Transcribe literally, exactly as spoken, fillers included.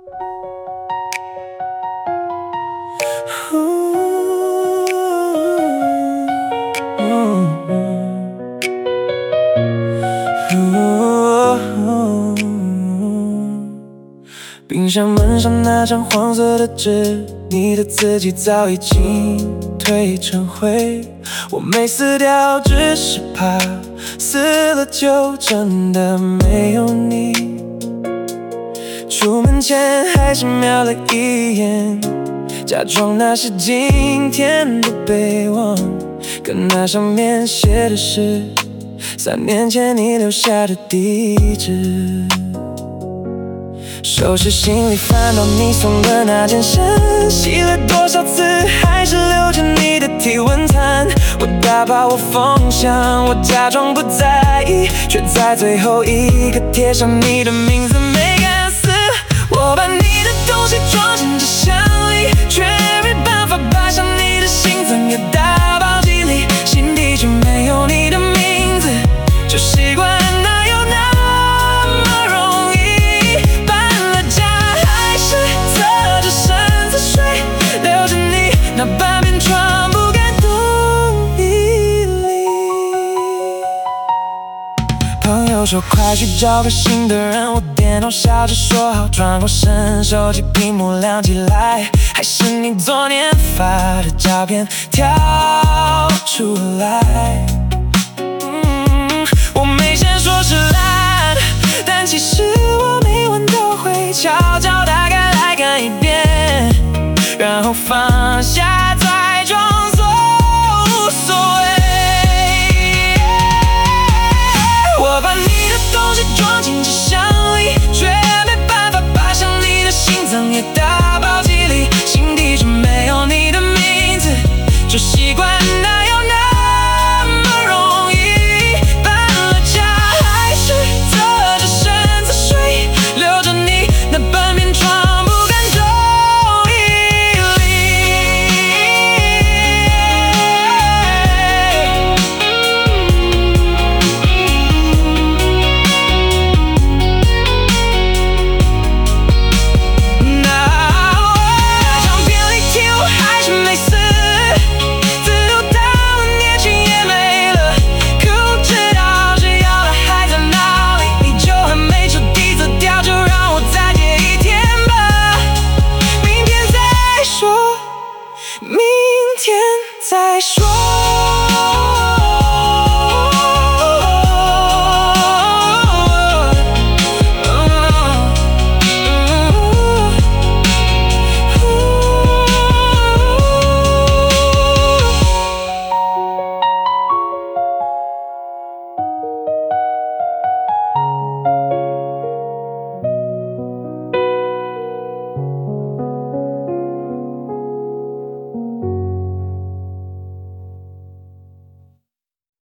冰箱门上那张黄色的纸，你的字迹早已经褪成灰。我没撕掉，只是怕撕了就真的没有你。出门前还是瞄了一眼，假装那是今天的备忘，可那上面写的是三年前你留下的地址。收拾行李，翻到你送的那件衫，洗了多少次，还是留着你的体温餐。我打包，我封箱，我假装不在意，却在最后一刻贴上你的名字，没敢撕。我把你的东西装进纸箱里，却没办法摆上你的心脏也大包几里，心底却没有你的名字，就习惯哪有那么容易。搬了家还是侧着身子睡，留着你那半边床不敢动一粒。朋友说快去找个新的人，我点头笑着说好，转过身手机屏幕亮起来，还是你昨天发的照片跳出来。嗯，我没先说是懒，但其实我每晚都会悄悄